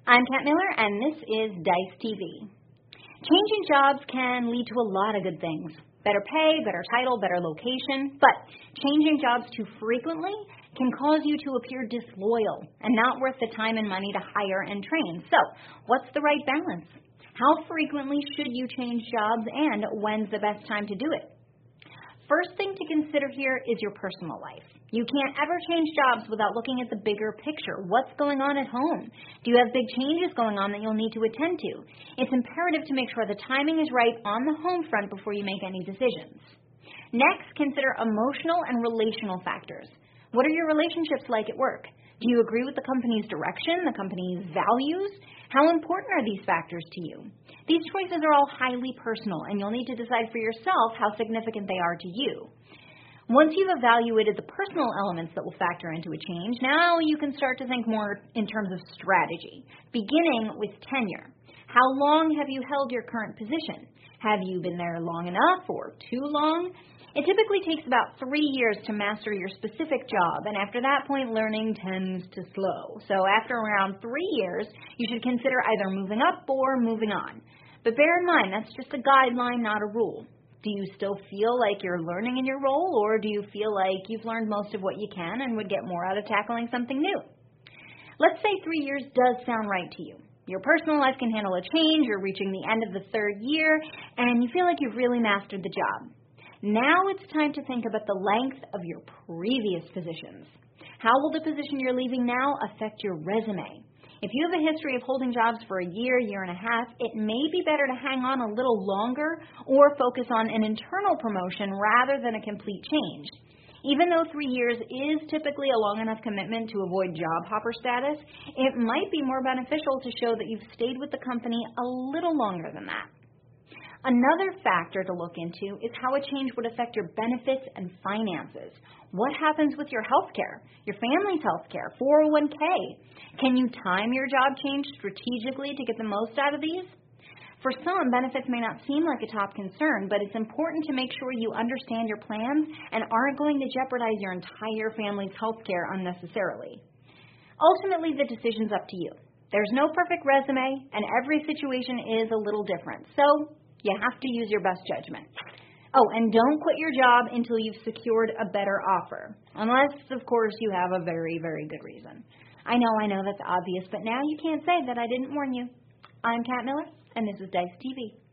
I'm Kat Miller, and this is Dice TV. Changing jobs can lead to a lot of good things. Better pay, better title, better location. But changing jobs too frequently can cause you to appear disloyal and not worth the time and money to hire and train. So, what's the right balance? How frequently should you change jobs, and when's the best time to do it? First thing to consider here is your personal life. You can't ever change jobs without looking at the bigger picture. What's going on at home? Do you have big changes going on that you'll need to attend to? It's imperative to make sure the timing is right on the home front before you make any decisions. Next, consider emotional and relational factors. What are your relationships like at work? Do you agree with the company's direction, the company's values? How important are these factors to you? These choices are all highly personal, and you'll need to decide for yourself how significant they are to you. Once you've evaluated the personal elements that will factor into a change, now you can start to think more in terms of strategy, beginning with tenure. How long have you held your current position? Have you been there long enough or too long? It typically takes about 3 years to master your specific job, and after that point, learning tends to slow. So after around 3 years, you should consider either moving up or moving on. But bear in mind, that's just a guideline, not a rule. Do you still feel like you're learning in your role, or do you feel like you've learned most of what you can and would get more out of tackling something new? Let's say 3 years does sound right to you. Your personal life can handle a change, you're reaching the end of the 3rd year, and you feel like you've really mastered the job. Now it's time to think about the length of your previous positions. How will the position you're leaving now affect your resume? If you have a history of holding jobs for a year, year and a half, it may be better to hang on a little longer or focus on an internal promotion rather than a complete change. Even though 3 years is typically a long enough commitment to avoid job hopper status, it might be more beneficial to show that you've stayed with the company a little longer than that. Another factor to look into is how a change would affect your benefits and finances. What happens with your health care, your family's health care, 401k? Can you time your job change strategically to get the most out of these? For some, benefits may not seem like a top concern, but it's important to make sure you understand your plans and aren't going to jeopardize your entire family's health care unnecessarily. Ultimately, the decision's up to you. There's no perfect resume, and every situation is a little different. So, you have to use your best judgment. Oh, and don't quit your job until you've secured a better offer. Unless, of course, you have a very, very good reason. I know that's obvious, but now you can't say that I didn't warn you. I'm Kat Miller, and this is Dice TV.